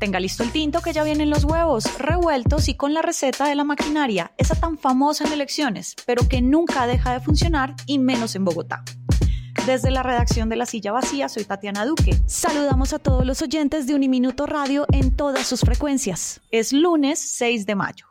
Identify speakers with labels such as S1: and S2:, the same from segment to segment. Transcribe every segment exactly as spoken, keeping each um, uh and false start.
S1: Tenga listo el tinto que ya vienen los huevos revueltos y con la receta de la maquinaria, esa tan famosa en elecciones, pero que nunca deja de funcionar y menos en Bogotá. Desde la redacción de La Silla Vacía, soy Tatiana Duque. Saludamos a todos los oyentes de Uniminuto Radio en todas sus frecuencias. Es lunes seis de mayo.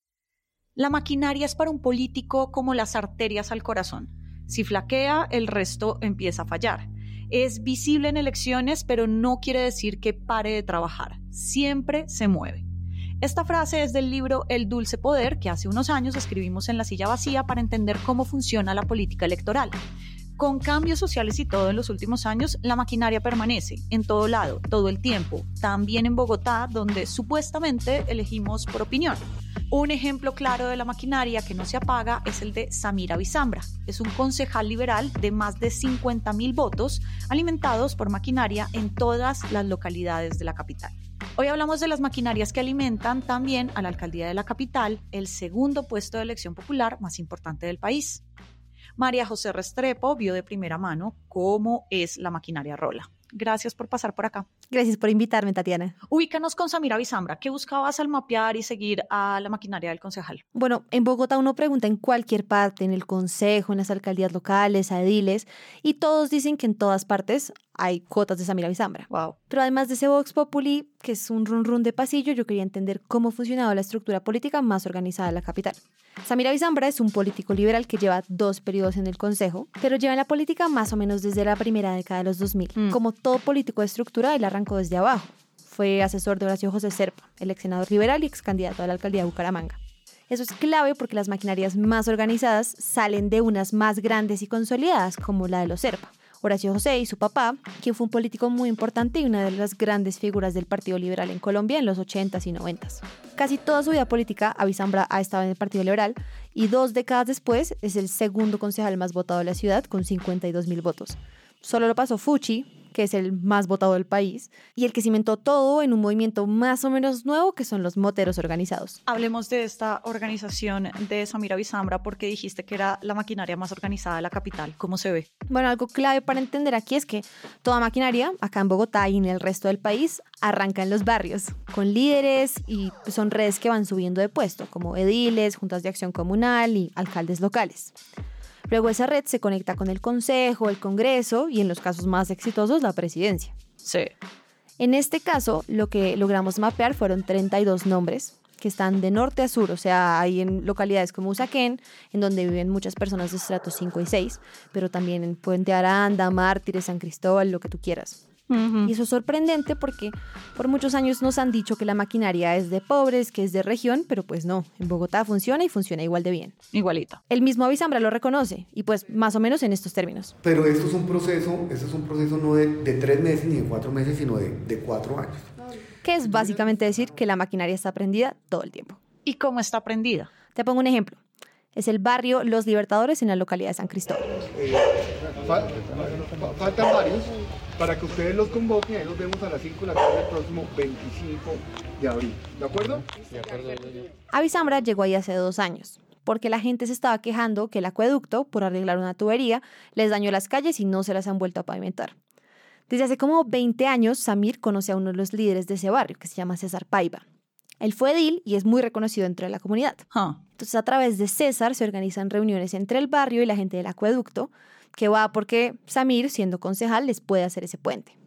S1: La maquinaria es para un político como las arterias al corazón. Si flaquea, el resto empieza a fallar. Es visible en elecciones, pero no quiere decir que pare de trabajar. Siempre se mueve. Esta frase es del libro El Dulce Poder, que hace unos años escribimos en La Silla Vacía para entender cómo funciona la política electoral. Con cambios sociales y todo en los últimos años, la maquinaria permanece en todo lado, todo el tiempo, también en Bogotá, donde supuestamente elegimos por opinión. Un ejemplo claro de la maquinaria que no se apaga es el de Samir Avisambra. Es un concejal liberal de más de cincuenta mil votos alimentados por maquinaria en todas las localidades de la capital. Hoy hablamos de las maquinarias que alimentan también a la alcaldía de la capital, el segundo puesto de elección popular más importante del país. María José Restrepo vio de primera mano cómo es la maquinaria rola. Gracias por pasar por acá.
S2: Gracias por invitarme, Tatiana.
S1: Ubícanos con Samir Avisambra. ¿Qué buscabas al mapear y seguir a la maquinaria del concejal?
S2: Bueno, en Bogotá uno pregunta en cualquier parte, en el consejo, en las alcaldías locales, a ediles, y todos dicen que en todas partes hay cuotas de Samir Avisambra.
S1: Wow.
S2: Pero además de ese Vox Populi, que es un run run de pasillo, yo quería entender cómo funcionaba la estructura política más organizada de la capital. Samir Avisambra es un político liberal que lleva dos periodos en el consejo, pero lleva en la política más o menos desde la primera década de los dos mil. Mm. Como todo político de estructura, él arrancó desde abajo. Fue asesor de Horacio José Serpa, el ex senador liberal y ex candidato a la alcaldía de Bucaramanga. Eso es clave porque las maquinarias más organizadas salen de unas más grandes y consolidadas, como la de los Serpa. Horacio José y su papá, quien fue un político muy importante y una de las grandes figuras del Partido Liberal en Colombia en los ochentas y noventas. Casi toda su vida política, Avisambra ha estado en el Partido Liberal y dos décadas después es el segundo concejal más votado de la ciudad con cincuenta y dos mil votos. Solo lo pasó Fuchi, que es el más votado del país, y el que cimentó todo en un movimiento más o menos nuevo que son los moteros organizados.
S1: Hablemos de esta organización de Samir Avisambra porque dijiste que era la maquinaria más organizada de la capital. ¿Cómo se ve?
S2: Bueno, algo clave para entender aquí es que toda maquinaria, acá en Bogotá y en el resto del país, arranca en los barrios, con líderes y son redes que van subiendo de puesto, como ediles, juntas de acción comunal y alcaldes locales. Luego esa red se conecta con el consejo, el congreso y en los casos más exitosos la presidencia.
S1: Sí.
S2: En este caso, lo que logramos mapear fueron treinta y dos nombres que están de norte a sur, o sea, hay en localidades como Usaquén, en donde viven muchas personas de estratos cinco y seis, pero también en Puente Aranda, Mártires, San Cristóbal, lo que tú quieras. Uh-huh. Y eso es sorprendente porque por muchos años nos han dicho que la maquinaria es de pobres, que es de región, pero pues no, en Bogotá funciona y funciona igual de bien.
S1: Igualita.
S2: El mismo Avisambra lo reconoce y pues más o menos en estos términos.
S3: Pero esto es un proceso, esto es un proceso no de, de tres meses ni de cuatro meses, sino de, de cuatro años.
S2: Que es básicamente decir que la maquinaria está prendida todo el tiempo.
S1: ¿Y cómo está prendida?
S2: Te pongo un ejemplo. Es el barrio Los Libertadores en la localidad de San Cristóbal.
S4: Eh, fal- faltan varios para que ustedes los convoquen. Ahí los vemos a las cinco de la tarde el próximo veinticinco de abril. ¿De acuerdo? De acuerdo.
S2: Avisambra llegó ahí hace dos años, porque la gente se estaba quejando que el acueducto, por arreglar una tubería, les dañó las calles y no se las han vuelto a pavimentar. Desde hace como veinte años, Samir conoce a uno de los líderes de ese barrio, que se llama César Paiva. Él fue edil y es muy reconocido dentro de la comunidad. Huh. Entonces, a través de César se organizan reuniones entre el barrio y la gente del acueducto, que va porque Samir, siendo concejal, les puede hacer ese puente.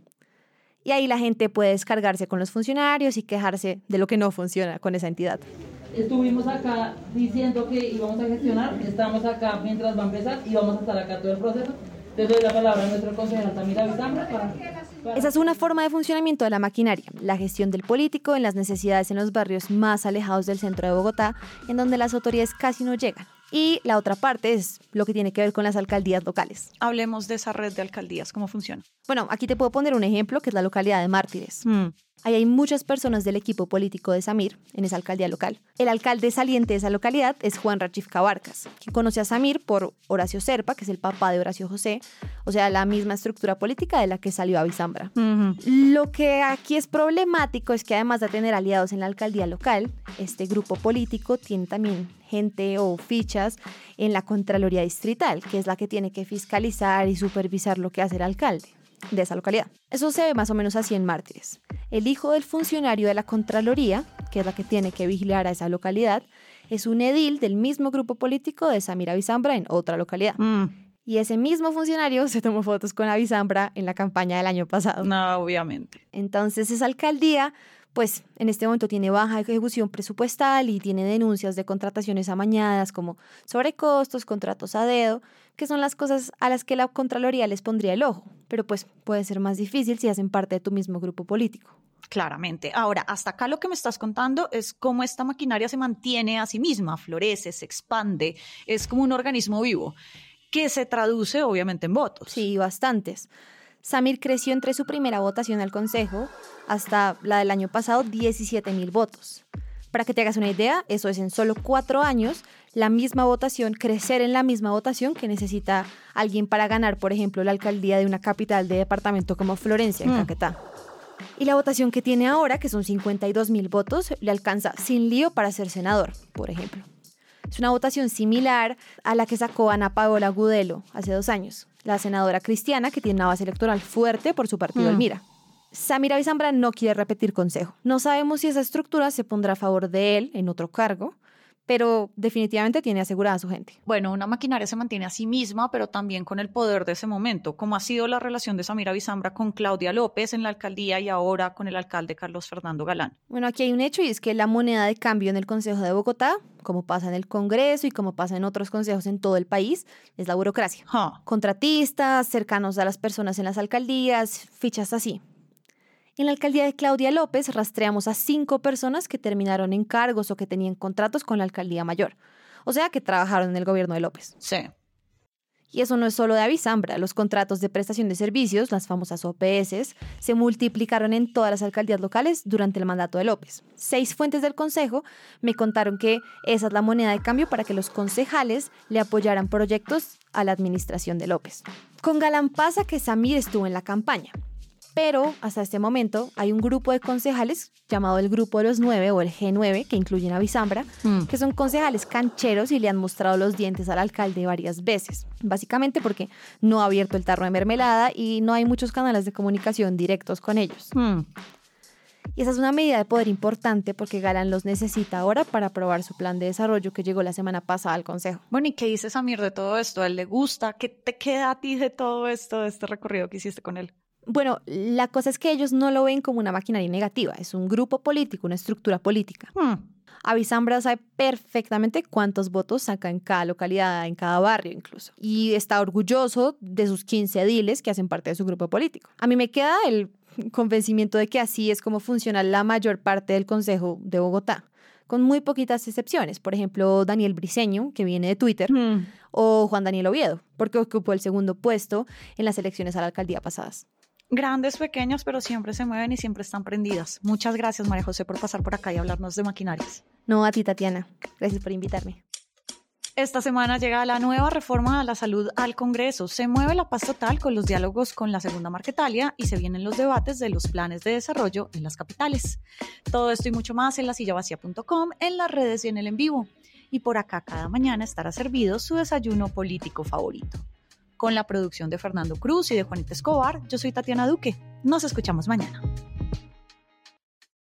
S2: Y ahí la gente puede descargarse con los funcionarios y quejarse de lo que no funciona con esa entidad.
S5: Estuvimos acá diciendo que íbamos a gestionar, estamos acá mientras va a empezar y vamos a estar acá todo el proceso. Le doy la palabra a nuestro concejal Samir Avisambra para...
S2: Esa es una forma de funcionamiento de la maquinaria, la gestión del político en las necesidades en los barrios más alejados del centro de Bogotá, en donde las autoridades casi no llegan. Y la otra parte es lo que tiene que ver con las alcaldías locales.
S1: Hablemos de esa red de alcaldías, ¿cómo funciona?
S2: Bueno, aquí te puedo poner un ejemplo, que es la localidad de Mártires. Mm. Ahí hay muchas personas del equipo político de Samir, en esa alcaldía local. El alcalde saliente de esa localidad es Juan Rachif Cabarcas, quien conoce a Samir por Horacio Serpa, que es el papá de Horacio José, o sea, la misma estructura política de la que salió Avisambra. Uh-huh. Lo que aquí es problemático es que además de tener aliados en la alcaldía local, este grupo político tiene también gente o fichas en la Contraloría Distrital, que es la que tiene que fiscalizar y supervisar lo que hace el alcalde de esa localidad. Eso se ve más o menos así en Mártires. El hijo del funcionario de la Contraloría, que es la que tiene que vigilar a esa localidad, es un edil del mismo grupo político de Samir Avisambra en otra localidad.
S1: Mm.
S2: Y ese mismo funcionario se tomó fotos con Avisambra en la campaña del año pasado.
S1: No, obviamente.
S2: Entonces esa alcaldía, pues en este momento tiene baja ejecución presupuestal y tiene denuncias de contrataciones amañadas como sobrecostos, contratos a dedo, que son las cosas a las que la Contraloría les pondría el ojo. Pero pues puede ser más difícil si hacen parte de tu mismo grupo político.
S1: Claramente. Ahora, hasta acá lo que me estás contando es cómo esta maquinaria se mantiene a sí misma, florece, se expande, es como un organismo vivo, que se traduce obviamente en votos.
S2: Sí, bastantes. Samir creció entre su primera votación al Consejo hasta la del año pasado, diecisiete mil votos. Para que te hagas una idea, eso es en solo cuatro años, la misma votación, crecer en la misma votación que necesita alguien para ganar, por ejemplo, la alcaldía de una capital de departamento como Florencia, en mm. Caquetá. Y la votación que tiene ahora, que son cincuenta y dos mil votos, le alcanza sin lío para ser senador, por ejemplo. Es una votación similar a la que sacó Ana Paola Gudelo hace dos años, la senadora cristiana que tiene una base electoral fuerte por su partido mm. Elmira. Samir Avisambra no quiere repetir consejo. No sabemos si esa estructura se pondrá a favor de él en otro cargo, pero definitivamente tiene asegurada a su gente.
S1: Bueno, una maquinaria se mantiene a sí misma, pero también con el poder de ese momento, como ha sido la relación de Samir Avisambra con Claudia López en la alcaldía y ahora con el alcalde Carlos Fernando Galán.
S2: Bueno, aquí hay un hecho y es que la moneda de cambio en el Consejo de Bogotá, como pasa en el Congreso y como pasa en otros consejos en todo el país, es la burocracia.
S1: Huh.
S2: Contratistas, cercanos a las personas en las alcaldías, fichas así. En la alcaldía de Claudia López rastreamos a cinco personas que terminaron en cargos o que tenían contratos con la alcaldía mayor. O sea, que trabajaron en el gobierno de López.
S1: Sí.
S2: Y eso no es solo de Avisambra. Los contratos de prestación de servicios, las famosas O P S, se multiplicaron en todas las alcaldías locales durante el mandato de López. Seis fuentes del consejo me contaron que esa es la moneda de cambio para que los concejales le apoyaran proyectos a la administración de López. Con Galán pasa que Samir estuvo en la campaña. Pero hasta este momento hay un grupo de concejales llamado el Grupo de los Nueve o el G nueve, que incluyen a Avisambra, mm. que son concejales cancheros y le han mostrado los dientes al alcalde varias veces. Básicamente porque no ha abierto el tarro de mermelada y no hay muchos canales de comunicación directos con ellos.
S1: Mm.
S2: Y esa es una medida de poder importante porque Galán los necesita ahora para aprobar su plan de desarrollo que llegó la semana pasada al consejo.
S1: Bueno, ¿y qué dice Samir de todo esto? ¿A él le gusta? ¿Qué te queda a ti de todo esto, de este recorrido que hiciste con él?
S2: Bueno, la cosa es que ellos no lo ven como una maquinaria negativa, es un grupo político, una estructura política.
S1: Hmm.
S2: Avisambra sabe perfectamente cuántos votos saca en cada localidad, en cada barrio incluso. Y está orgulloso de sus quince ediles que hacen parte de su grupo político. A mí me queda el convencimiento de que así es como funciona la mayor parte del Consejo de Bogotá, con muy poquitas excepciones. Por ejemplo, Daniel Briceño, que viene de Twitter, hmm. o Juan Daniel Oviedo, porque ocupó el segundo puesto en las elecciones a la alcaldía pasadas.
S1: Grandes, pequeños, pero siempre se mueven y siempre están prendidas. Muchas gracias, María José, por pasar por acá y hablarnos de maquinarias.
S2: No, a ti, Tatiana. Gracias por invitarme.
S1: Esta semana llega la nueva reforma a la salud al Congreso. Se mueve la paz total con los diálogos con la segunda Marquetalia y se vienen los debates de los planes de desarrollo en las capitales. Todo esto y mucho más en la silla vacía punto com, en las redes y en el en vivo. Y por acá cada mañana estará servido su desayuno político favorito. Con la producción de Fernando Cruz y de Juanita Escobar, yo soy Tatiana Duque. Nos escuchamos mañana.